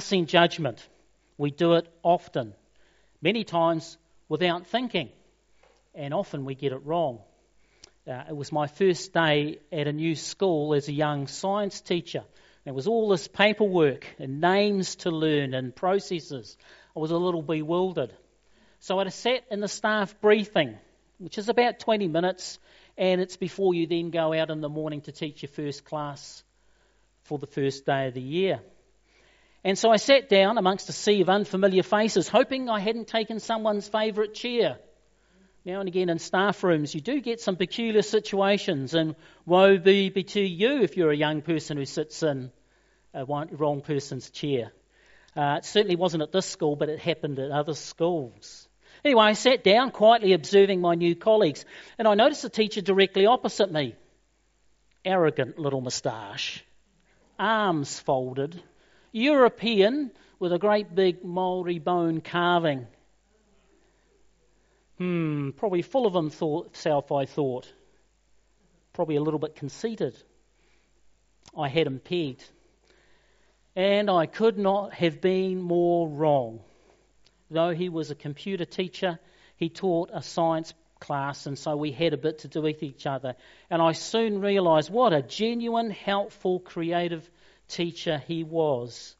Passing judgment. We do it often, many times without thinking, and often we get it wrong. It was my first day at a new school as a young science teacher. There was all this paperwork and names to learn and processes. I was a little bewildered. So I sat in the staff briefing, which is about 20 minutes, and it's before you then go out in the morning to teach your first class for the first day of the year. And so I sat down amongst a sea of unfamiliar faces, hoping I hadn't taken someone's favourite chair. Now and again in staff rooms, you do get some peculiar situations, and woe be to you if you're a young person who sits in a wrong person's chair. It certainly wasn't at this school, but it happened at other schools. Anyway, I sat down, quietly observing my new colleagues, and I noticed the teacher directly opposite me. Arrogant little moustache, arms folded, European with a great big Maori bone carving. Probably full of himself, I thought. Probably a little bit conceited. I had him pegged. And I could not have been more wrong. Though he was a computer teacher, he taught a science class, and so we had a bit to do with each other. And I soon realised what a genuine, helpful, creative teacher he was.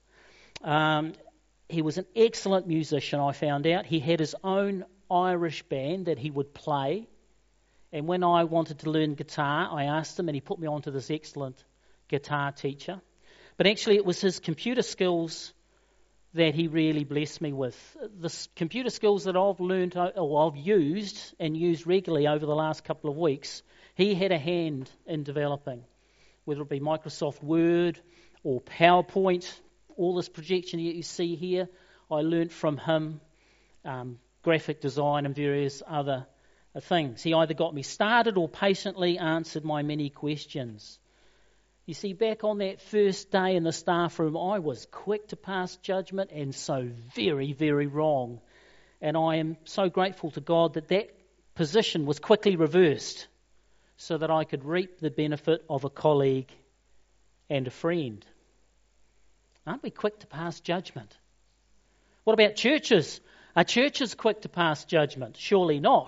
He was an excellent musician, I found out. He had his own Irish band that he would play, and when I wanted to learn guitar, I asked him, and he put me on to this excellent guitar teacher. But actually it was his computer skills that he really blessed me with. The computer skills that I've learned, or I've used and used regularly over the last couple of weeks, he had a hand in developing, whether it be Microsoft Word or PowerPoint. All this projection that you see here, I learned from him. Graphic design and various other things. He either got me started or patiently answered my many questions. You see, back on that first day in the staff room, I was quick to pass judgment and so very, very wrong. And I am so grateful to God that that position was quickly reversed so that I could reap the benefit of a colleague and a friend. Aren't we quick to pass judgment? What about churches? Are churches quick to pass judgment? Surely not.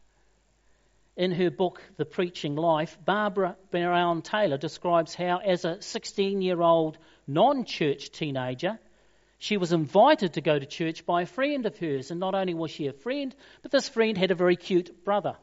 In her book, The Preaching Life, Barbara Brown Taylor describes how, as a 16-year-old non-church teenager, she was invited to go to church by a friend of hers. And not only was she a friend, but this friend had a very cute brother.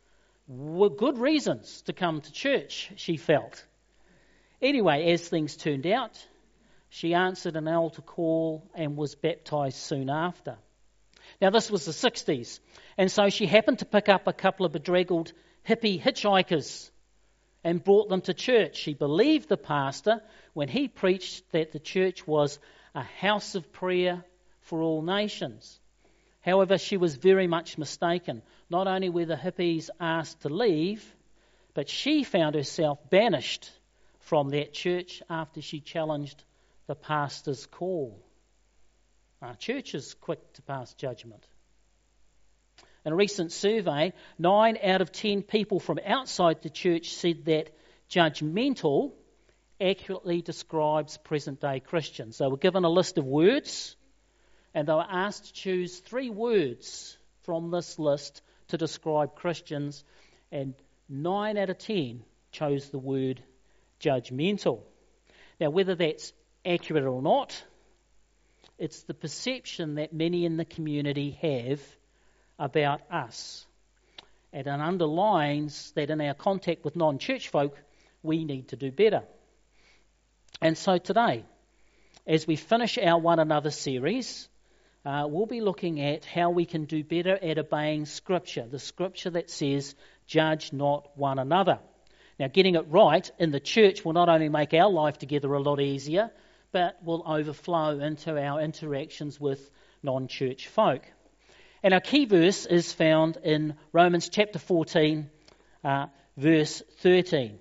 Good reasons to come to church, she felt. Anyway, as things turned out, she answered an altar call and was baptised soon after. Now, this was the 60s, and so she happened to pick up a couple of bedraggled hippie hitchhikers and brought them to church. She believed the pastor when he preached that the church was a house of prayer for all nations. However, she was very much mistaken. Not only were the hippies asked to leave, but she found herself banished from that church after she challenged the pastor's call. Our church is quick to pass judgment. In a recent survey, 9 out of 10 people from outside the church said that judgmental accurately describes present-day Christians. They were given a list of words, and they were asked to choose 3 words from this list to describe Christians, and 9 out of 10 chose the word judgmental. Now, whether that's accurate or not, it's the perception that many in the community have about us. And it underlines that in our contact with non-church folk, we need to do better. And so today, as we finish our One Another series, we'll be looking at how we can do better at obeying Scripture, the Scripture that says, judge not one another. Now, getting it right in the church will not only make our life together a lot easier, but will overflow into our interactions with non-church folk. And our key verse is found in Romans chapter 14, verse 13.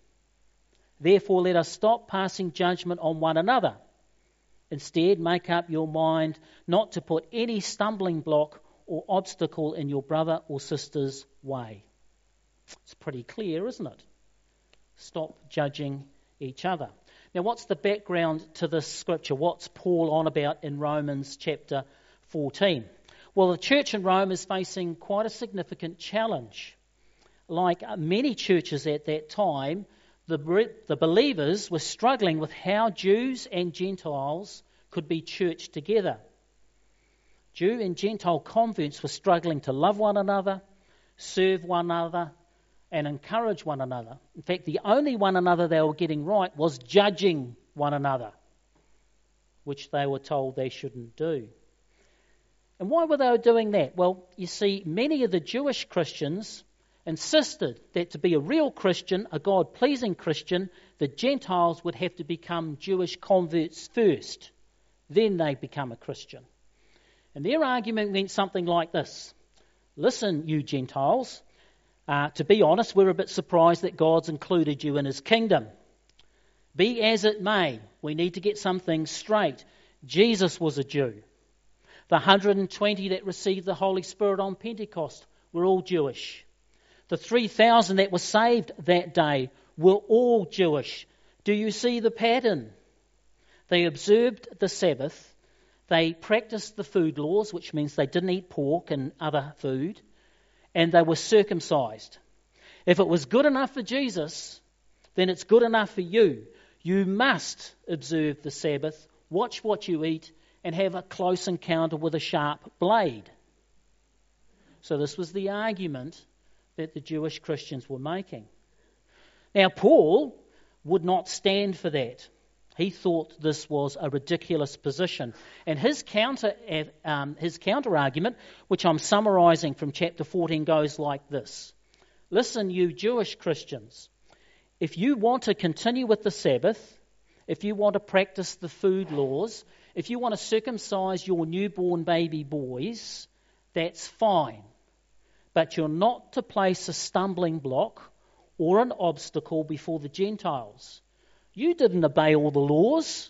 Therefore, let us stop passing judgment on one another. Instead, make up your mind not to put any stumbling block or obstacle in your brother or sister's way. It's pretty clear, isn't it? Stop judging each other. Now, what's the background to this scripture? What's Paul on about in Romans chapter 14? Well, the church in Rome is facing quite a significant challenge. Like many churches at that time, the believers were struggling with how Jews and Gentiles could be churched together. Jew and Gentile converts were struggling to love one another, serve one another, and encourage one another. In fact, the only one another they were getting right was judging one another, which they were told they shouldn't do. And why were they doing that? Well, you see, many of the Jewish Christians insisted that to be a real Christian, a God-pleasing Christian, the Gentiles would have to become Jewish converts first. Then they become a Christian. And their argument went something like this. Listen, you Gentiles, to be honest, we're a bit surprised that God's included you in his kingdom. Be as it may, we need to get some things straight. Jesus was a Jew. The 120 that received the Holy Spirit on Pentecost were all Jewish. The 3,000 that were saved that day were all Jewish. Do you see the pattern? They observed the Sabbath. They practiced the food laws, which means they didn't eat pork and other food. And they were circumcised. If it was good enough for Jesus, then it's good enough for you. You must observe the Sabbath, watch what you eat, and have a close encounter with a sharp blade. So this was the argument that the Jewish Christians were making. Now, Paul would not stand for that. He thought this was a ridiculous position. And his counter argument, which I'm summarising from chapter 14, goes like this. Listen, you Jewish Christians, if you want to continue with the Sabbath, if you want to practice the food laws, if you want to circumcise your newborn baby boys, that's fine. But you're not to place a stumbling block or an obstacle before the Gentiles. You didn't obey all the laws.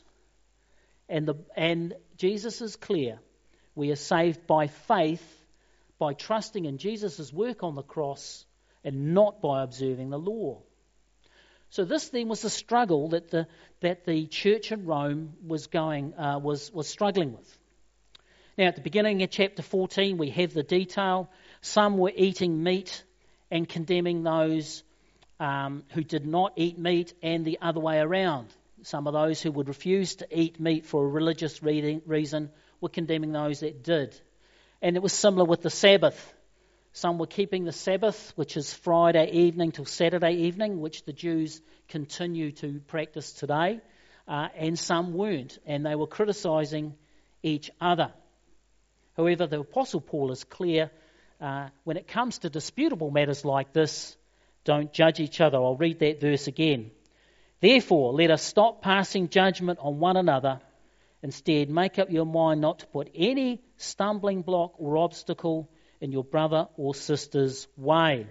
And Jesus is clear. We are saved by faith, by trusting in Jesus' work on the cross, and not by observing the law. So this then was the struggle that the church in Rome was struggling with. Now, at the beginning of chapter 14, we have the detail. Some were eating meat and condemning those who did not eat meat, and the other way around. Some of those who would refuse to eat meat for a religious reason were condemning those that did. And it was similar with the Sabbath. Some were keeping the Sabbath, which is Friday evening till Saturday evening, which the Jews continue to practice today, and some weren't, and they were criticising each other. However, the Apostle Paul is clear when it comes to disputable matters like this, don't judge each other. I'll read that verse again. Therefore, let us stop passing judgment on one another. Instead, make up your mind not to put any stumbling block or obstacle in your brother or sister's way.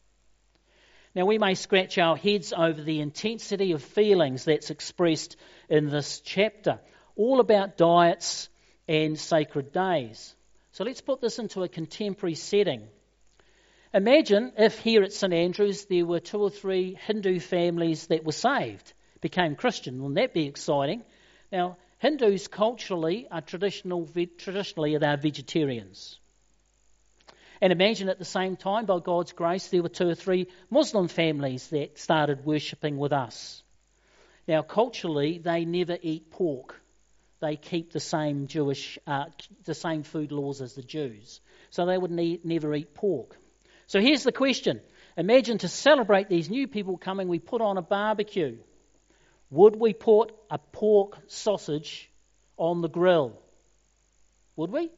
Now, we may scratch our heads over the intensity of feelings that's expressed in this chapter, all about diets and sacred days. So let's put this into a contemporary setting. Imagine if here at St Andrews there were 2 or 3 Hindu families that were saved, became Christian. Wouldn't that be exciting? Now, Hindus culturally are traditionally they're vegetarians. And imagine at the same time, by God's grace, there were 2 or 3 Muslim families that started worshipping with us. Now, culturally, they never eat pork. They keep the same same food laws as the Jews. So they would never eat pork. So here's the question. Imagine to celebrate these new people coming, we put on a barbecue. Would we put a pork sausage on the grill? Would we?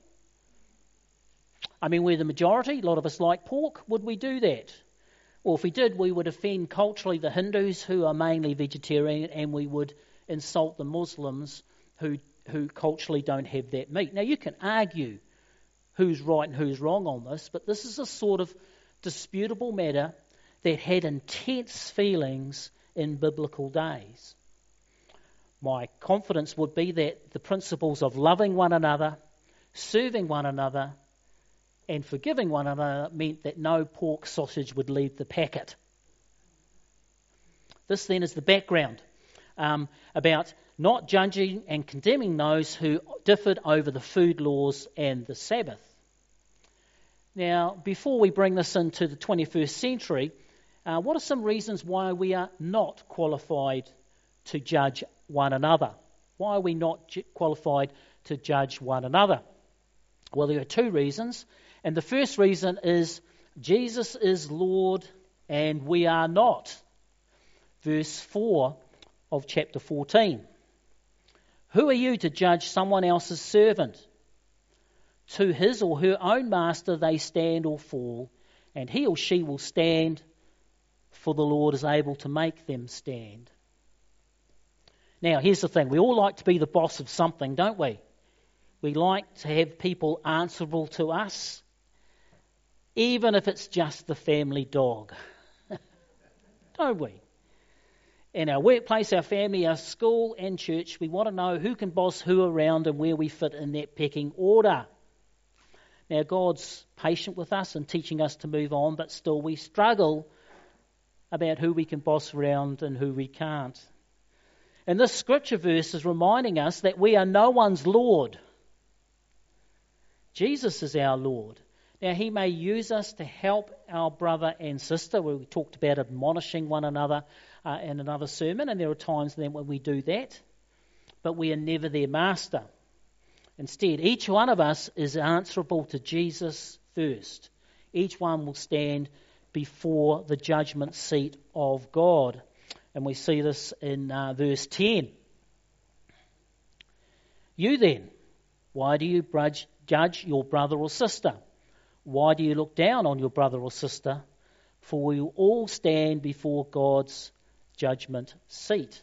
I mean, we're the majority. A lot of us like pork. Would we do that? Well, if we did, we would offend culturally the Hindus, who are mainly vegetarian, and we would insult the Muslims who culturally don't have that meat. Now, you can argue who's right and who's wrong on this, but this is a sort of disputable matter that had intense feelings in biblical days. My confidence would be that the principles of loving one another, serving one another, and forgiving one another meant that no pork sausage would leave the packet. This then is the background. about not judging and condemning those who differed over the food laws and the Sabbath. Now, before we bring this into the 21st century, what are some reasons why we are not qualified to judge one another? Why are we not qualified to judge one another? Well, there are two reasons. And the first reason is Jesus is Lord and we are not. Verse 4 of chapter 14. Who are you to judge someone else's servant? To his or her own master they stand or fall, and he or she will stand, for the Lord is able to make them stand. Now, here's the thing. We all like to be the boss of something, don't we? We like to have people answerable to us, even if it's just the family dog. Don't we? In our workplace, our family, our school and church, we want to know who can boss who around and where we fit in that pecking order. Now, God's patient with us and teaching us to move on, but still we struggle about who we can boss around and who we can't. And this scripture verse is reminding us that we are no one's Lord. Jesus is our Lord. Now, he may use us to help our brother and sister. We talked about admonishing one another in another sermon, and there are times then when we do that, but we are never their master. Instead, each one of us is answerable to Jesus first. Each one will stand before the judgment seat of God. And we see this in verse 10. You then, why do you judge your brother or sister? Why do you look down on your brother or sister? For we will all stand before God's judgment seat.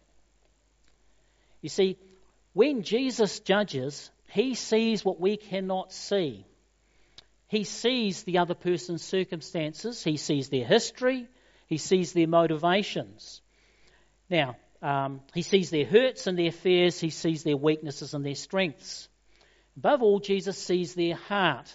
You see, when Jesus judges, he sees what we cannot see. He sees the other person's circumstances. He sees their history. He sees their motivations. Now, he sees their hurts and their fears. He sees their weaknesses and their strengths. Above all, Jesus sees their heart.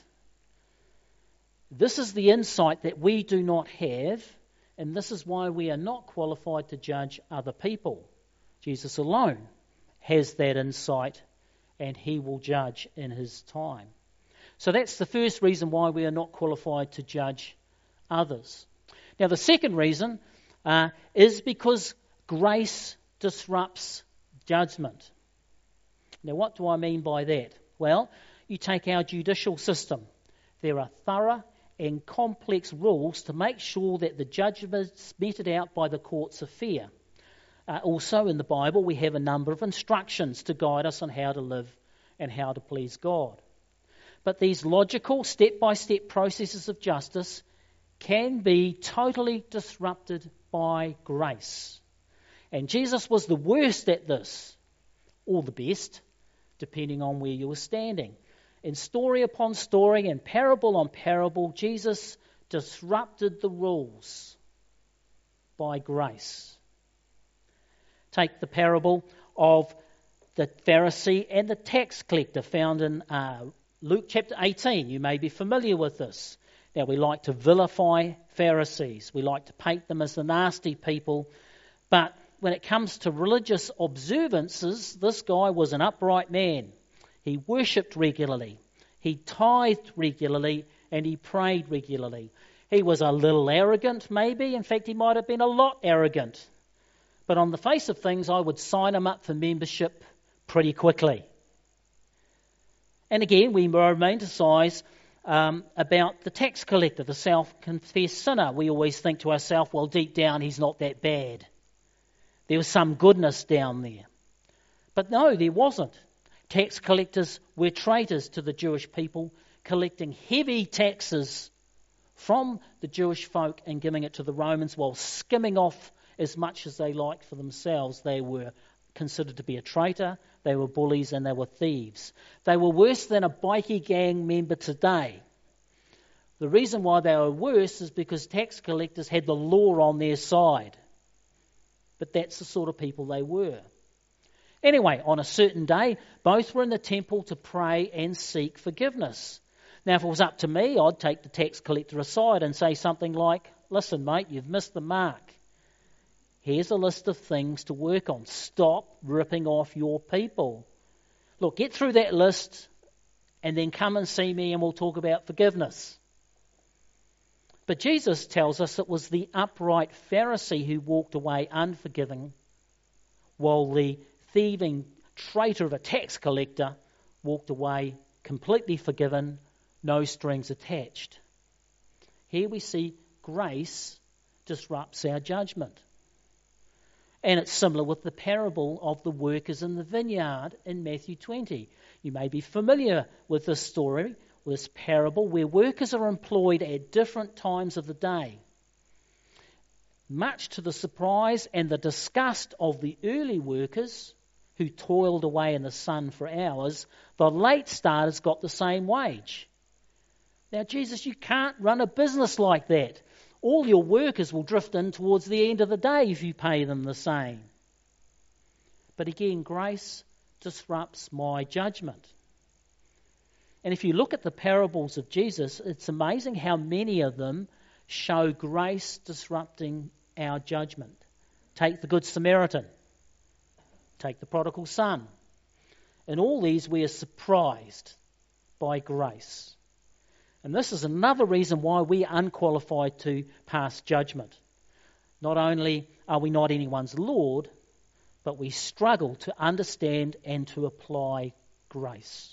This is the insight that we do not have, and this is why we are not qualified to judge other people. Jesus alone has that insight, and he will judge in his time. So that's the first reason why we are not qualified to judge others. Now, the second reason is because grace disrupts judgment. Now, what do I mean by that? Well, you take our judicial system. There are thorough and complex rules to make sure that the judgments meted out by the courts are fair. Also in the Bible we have a number of instructions to guide us on how to live and how to please God. But these logical step-by-step processes of justice can be totally disrupted by grace. And Jesus was the worst at this, or the best, depending on where you were standing. In story upon story and parable on parable, Jesus disrupted the rules by grace. Take the parable of the Pharisee and the tax collector found in Luke chapter 18. You may be familiar with this. Now, we like to vilify Pharisees. We like to paint them as the nasty people. But when it comes to religious observances, this guy was an upright man. He worshipped regularly. He tithed regularly, and he prayed regularly. He was a little arrogant, maybe. In fact, he might have been a lot arrogant. But on the face of things, I would sign him up for membership pretty quickly. And again, we romanticize about the tax collector, the self-confessed sinner. We always think to ourselves, well, deep down, he's not that bad. There was some goodness down there. But no, there wasn't. Tax collectors were traitors to the Jewish people, collecting heavy taxes from the Jewish folk and giving it to the Romans while skimming off as much as they liked for themselves. They were considered to be a traitor, they were bullies, and they were thieves. They were worse than a bikie gang member today. The reason why they were worse is because tax collectors had the law on their side. But that's the sort of people they were. Anyway, on a certain day, both were in the temple to pray and seek forgiveness. Now, if it was up to me, I'd take the tax collector aside and say something like, listen, mate, you've missed the mark. Here's a list of things to work on. Stop ripping off your people. Look, get through that list and then come and see me and we'll talk about forgiveness. But Jesus tells us it was the upright Pharisee who walked away unforgiving, while the thieving traitor of a tax collector walked away completely forgiven, no strings attached. Here we see grace disrupts our judgment. And it's similar with the parable of the workers in the vineyard in Matthew 20. You may be familiar with this story, this parable, where workers are employed at different times of the day. Much to the surprise and the disgust of the early workers who toiled away in the sun for hours, the late starters got the same wage. Now, Jesus, you can't run a business like that. All your workers will drift in towards the end of the day if you pay them the same. But again, grace disrupts my judgment. And if you look at the parables of Jesus, it's amazing how many of them show grace disrupting our judgment. Take the Good Samaritan. Take the prodigal son. In all these, we are surprised by grace. And this is another reason why we are unqualified to pass judgment. Not only are we not anyone's Lord, but we struggle to understand and to apply grace.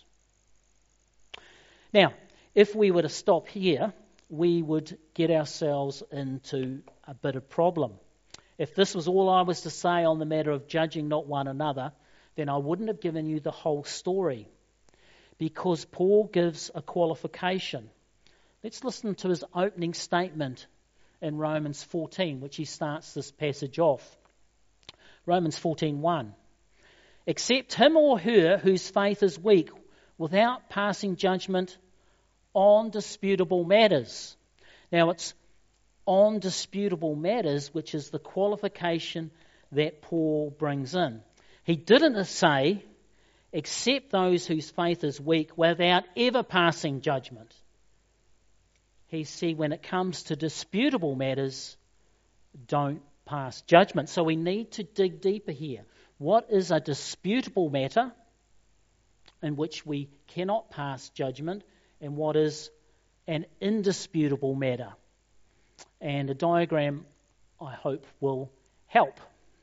Now, if we were to stop here, we would get ourselves into a bit of problem. If this was all I was to say on the matter of judging not one another, then I wouldn't have given you the whole story, because Paul gives a qualification. Let's listen to his opening statement in Romans 14, which he starts this passage off. Romans 14:1. Accept him or her whose faith is weak, without passing judgment on disputable matters. Now, it's on disputable matters, which is the qualification that Paul brings in. He didn't say, accept those whose faith is weak without ever passing judgment. He said, when it comes to disputable matters, don't pass judgment. So we need to dig deeper here. What is a disputable matter in which we cannot pass judgment, and what is an indisputable matter? And a diagram, I hope, will help.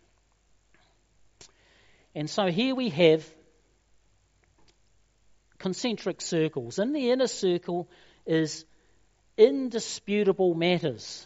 And so here we have concentric circles. In the inner circle is indisputable matters.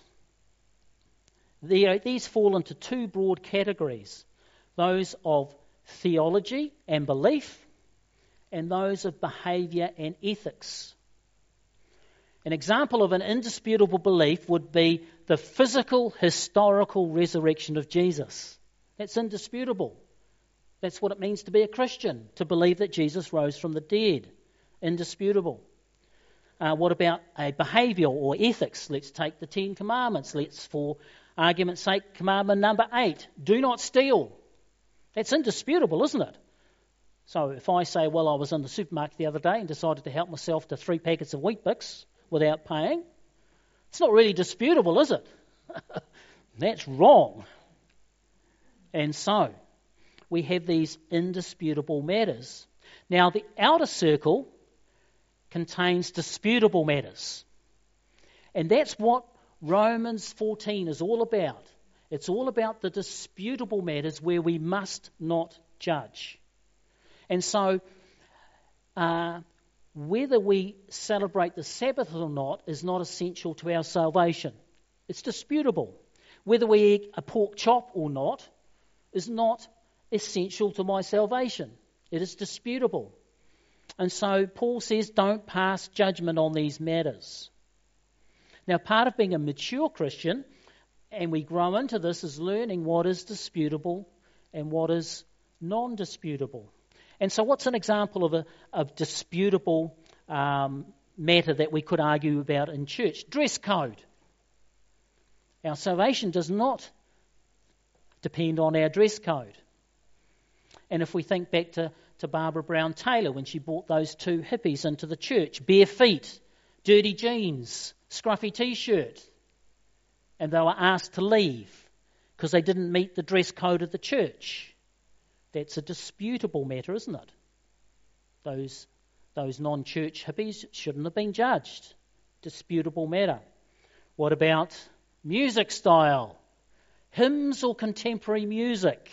These fall into two broad categories, those of theology and belief, and those of behaviour and ethics. An example of an indisputable belief would be the physical, historical resurrection of Jesus. That's indisputable. That's what it means to be a Christian, to believe that Jesus rose from the dead. Indisputable. What about a behaviour or ethics? Let's take the 10 Commandments. Let's, for argument's sake, commandment number 8, do not steal. That's indisputable, isn't it? So if I say, well, I was in the supermarket the other day and decided to help myself to 3 packets of Weet-Bix without paying, it's not really disputable, is it? That's wrong. And so we have these indisputable matters. Now, the outer circle contains disputable matters. And that's what Romans 14 is all about. It's all about the disputable matters where we must not judge. And so, whether we celebrate the Sabbath or not is not essential to our salvation. It's disputable. Whether we eat a pork chop or not is not essential to my salvation. It is disputable. And so Paul says, don't pass judgment on these matters. Now, part of being a mature Christian, and we grow into this, is learning what is disputable and what is non-disputable. And so what's an example of a disputable matter that we could argue about in church? Dress code. Our salvation does not depend on our dress code. And if we think back to Barbara Brown Taylor when she brought those 2 hippies into the church, bare feet, dirty jeans, scruffy t-shirt, and they were asked to leave. because they didn't meet the dress code of the church. That's a disputable matter, isn't it? Those non-church hippies shouldn't have been judged. Disputable matter. What about music style? Hymns or contemporary music?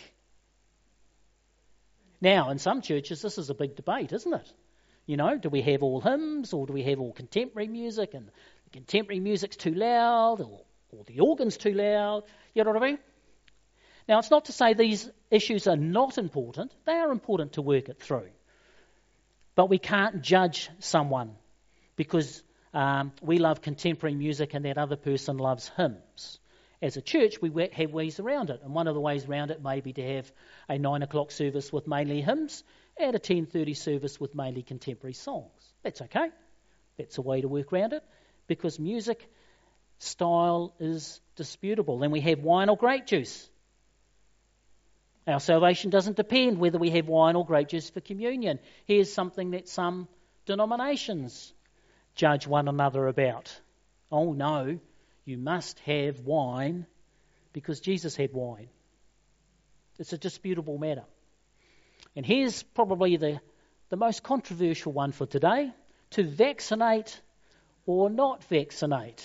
Now, in some churches, this is a big debate, isn't it? You know, do we have all hymns or do we have all contemporary music? And the contemporary music's too loud or the organ's too loud. You know what I mean? Now, it's not to say these issues are not important. They are important to work it through. But we can't judge someone because we love contemporary music and that other person loves hymns. As a church, we have ways around it. And one of the ways around it may be to have a 9 o'clock service with mainly hymns and a 10:30 service with mainly contemporary songs. That's okay. That's a way to work around it because music style is disputable. Then we have wine or grape juice. Our salvation doesn't depend whether we have wine or grape juice for communion. Here's something that some denominations judge one another about. Oh no, you must have wine because Jesus had wine. It's a disputable matter. And here's probably the most controversial one for today: to vaccinate or not vaccinate.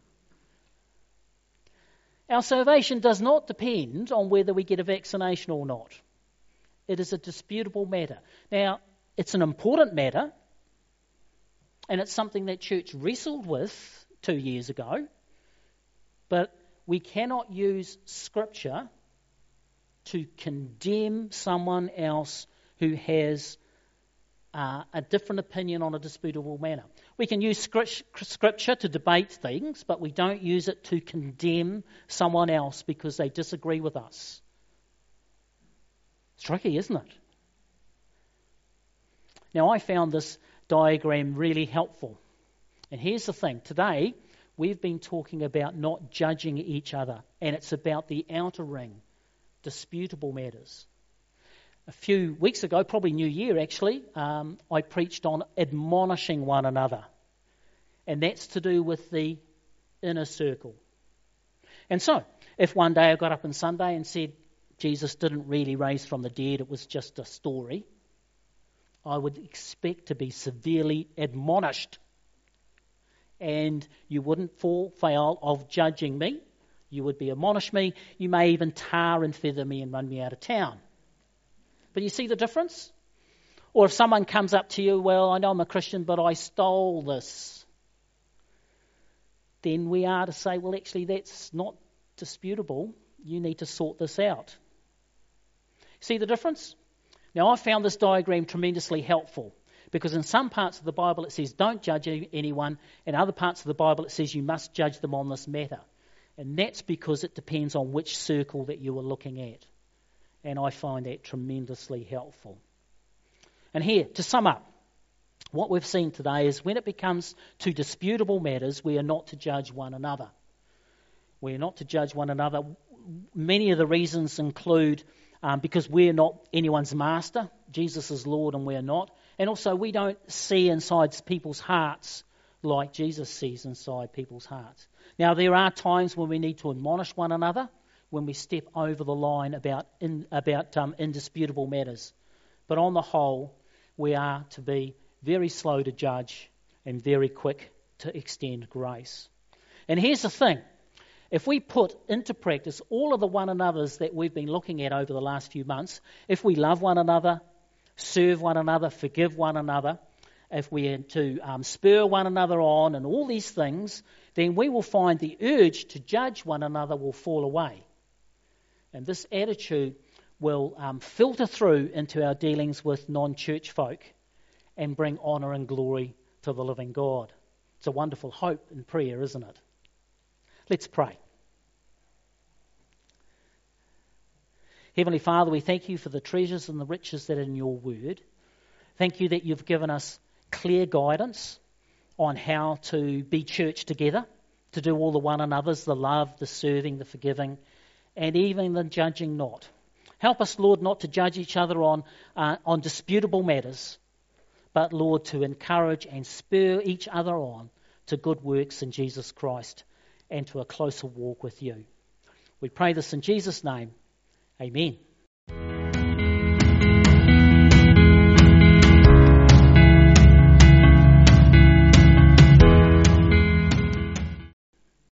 Our salvation does not depend on whether we get a vaccination or not. It is a disputable matter. Now, it's an important matter, and it's something that church wrestled with 2 years ago, but we cannot use Scripture to condemn someone else who has a different opinion on a disputable matter. We can use Scripture to debate things, but we don't use it to condemn someone else because they disagree with us. It's tricky, isn't it? Now, I found this diagram really helpful. And here's the thing. Today, we've been talking about not judging each other, and it's about the outer ring, disputable matters. A few weeks ago, probably New Year actually, I preached on admonishing one another. And that's to do with the inner circle. And so, if one day I got up on Sunday and said Jesus didn't really rise from the dead, it was just a story, I would expect to be severely admonished. And you wouldn't fall foul of judging me. You would be admonish me. You may even tar and feather me and run me out of town. But you see the difference? Or if someone comes up to you, well, I know I'm a Christian, but I stole this. Then we are to say, well, actually, that's not disputable. You need to sort this out. See the difference? Now, I found this diagram tremendously helpful because in some parts of the Bible it says don't judge anyone, and other parts of the Bible it says you must judge them on this matter. And that's because it depends on which circle that you are looking at. And I find that tremendously helpful. And here, to sum up, what we've seen today is when it becomes to disputable matters, we are not to judge one another. We are not to judge one another. Many of the reasons include because we're not anyone's master. Jesus is Lord and we're not. And also we don't see inside people's hearts like Jesus sees inside people's hearts. Now, there are times when we need to admonish one another, when we step over the line about indisputable matters. But on the whole, we are to be very slow to judge and very quick to extend grace. And here's the thing. If we put into practice all of the one another's that we've been looking at over the last few months, if we love one another, serve one another, forgive one another, if we are to spur one another on and all these things, then we will find the urge to judge one another will fall away. And this attitude will filter through into our dealings with non-church folk and bring honour and glory to the living God. It's a wonderful hope in prayer, isn't it? Let's pray. Heavenly Father, we thank you for the treasures and the riches that are in your word. Thank you that you've given us clear guidance on how to be church together, to do all the one another's, the love, the serving, the forgiving, and even the judging not. Help us, Lord, not to judge each other on disputable matters, but, Lord, to encourage and spur each other on to good works in Jesus Christ and to a closer walk with you. We pray this in Jesus' name. Amen.